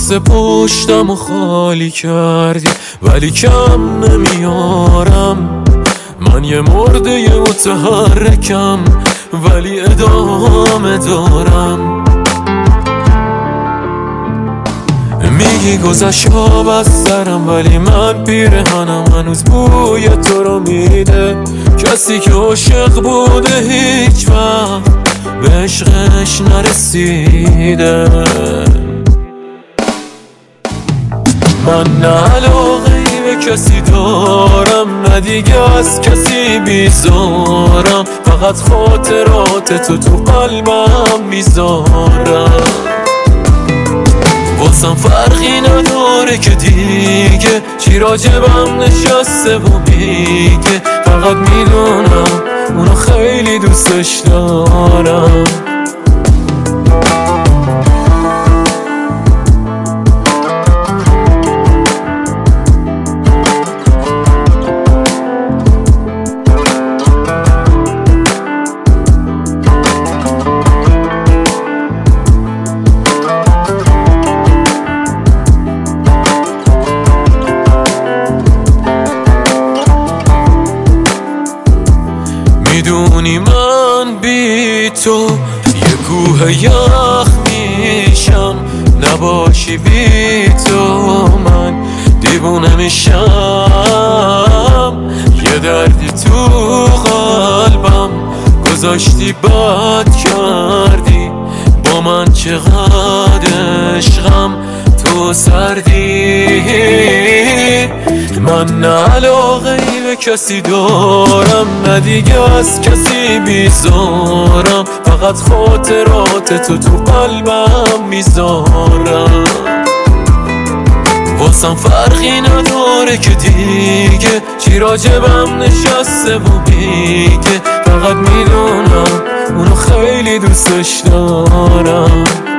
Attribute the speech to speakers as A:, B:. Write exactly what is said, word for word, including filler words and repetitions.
A: واسه پشتم و خالی کردی ولی کم نمیارم. من یه مرده متحرکم ولی ادامه دارم. میگی گذشت آب از سرم ولی من پیرهنم هنوز بوی تو رو میده. کسی که عاشق بوده هیچ وقت به عشقش نرسیده. من نه علاقه‌ای به کسی دارم نه دیگه از کسی بیزارم. فقط خاطرات تو تو قلبم میذارم. واسم فرقی نداره که دیگه چی راجبم نشسته و میگه. فقط میدونم اونو خیلی دوستش دارم. میدونی من بی تو یه کوه یخ میشم. نباشی بی تو من دیوونه میشم. یه دردی تو قلبم گذاشتی بد کردی با من. چقدر عشقم تو سردی. من نه علاقه‌ای به کسی دارم نه دیگه از کسی بیزارم. فقط خاطرات تو تو قلبم میذارم. واسم فرقی نداره که دیگه چی راجبم نشسته و میگه. فقط میدونم اونو خیلی دوستش دارم.